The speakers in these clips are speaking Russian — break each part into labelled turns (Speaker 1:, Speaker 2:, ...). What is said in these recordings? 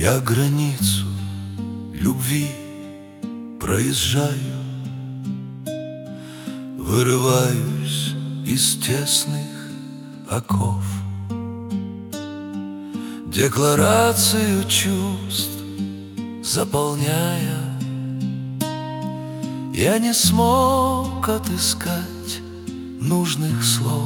Speaker 1: Я границу любви проезжаю, вырываюсь из тесных оков. Декларацию чувств заполняя, я не смог отыскать нужных слов.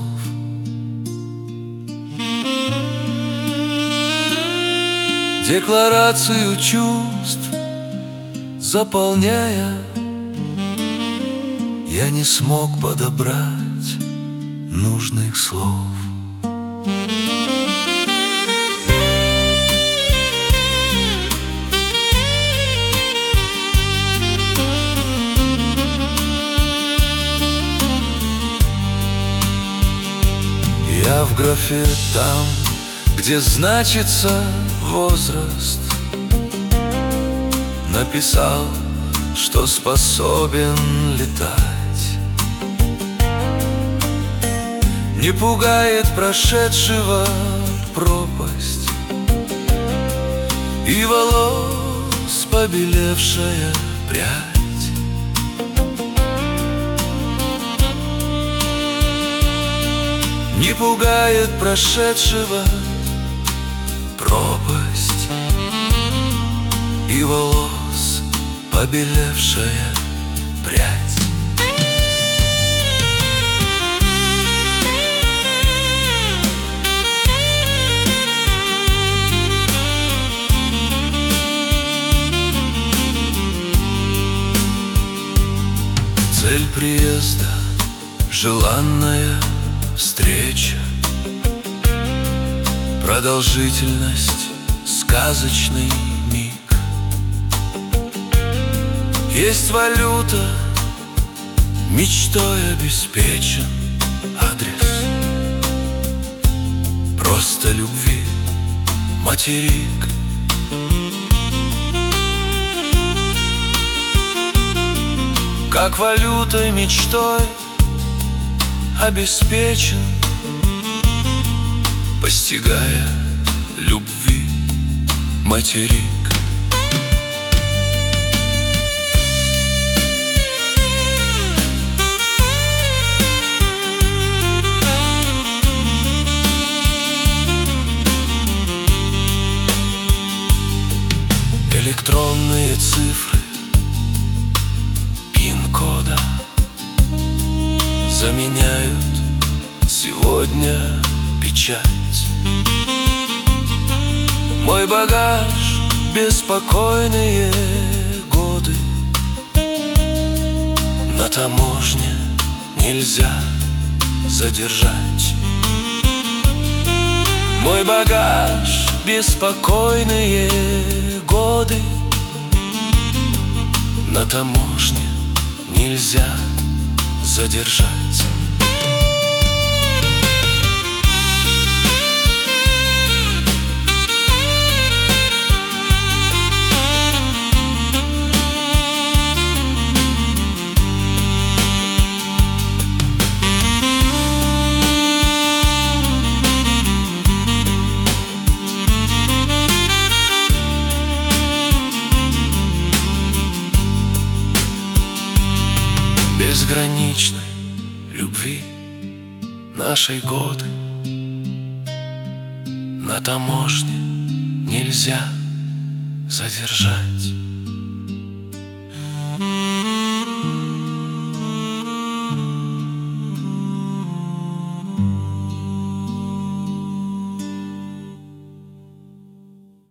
Speaker 1: Декларацию чувств заполняя, я не смог подобрать нужных слов. Я в графе там, где значится возраст, написал, что способен летать. Не пугает прошедшего пропасть и волос побелевшая прядь. Не пугает прошедшего пропасть и волос побелевшая прядь. Цель приезда — желанная встреча, продолжительность — сказочный миг. Есть валюта, мечтой обеспечен адрес просто любви материк. Как валютой, мечтой обеспечен, постигая любви материк. Электронные цифры пин-кода заменяют сегодня печать. Мой багаж — беспокойные годы. На таможне нельзя задержать. Мой багаж — беспокойные годы. На таможне нельзя задержать. Безграничной любви нашей годы. На таможне нельзя задержать.